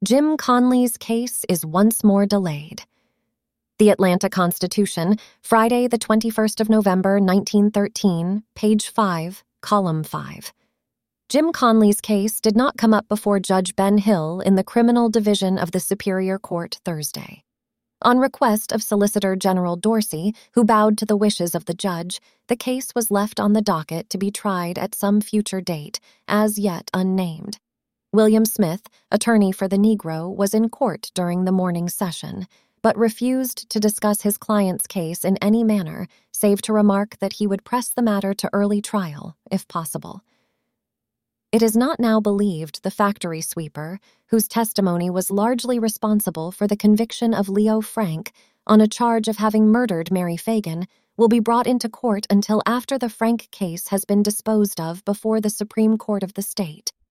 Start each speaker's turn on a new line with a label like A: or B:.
A: Jim Conley's case is once more delayed. The Atlanta Constitution, Friday the 21st of November, 1913, page 5, column 5. Jim Conley's case did not come up before Judge Ben Hill in the Criminal Division of the Superior Court Thursday. On request of Solicitor General Dorsey, who bowed to the wishes of the judge, the case was left on the docket to be tried at some future date, as yet unnamed. William Smith, attorney for the Negro, was in court during the morning session, but refused to discuss his client's case in any manner, save to remark that he would press the matter to early trial, if possible. It is not now believed the factory sweeper, whose testimony was largely responsible for the conviction of Leo Frank on a charge of having murdered Mary Fagan, will be brought into court until after the Frank case has been disposed of before the Supreme Court of the state.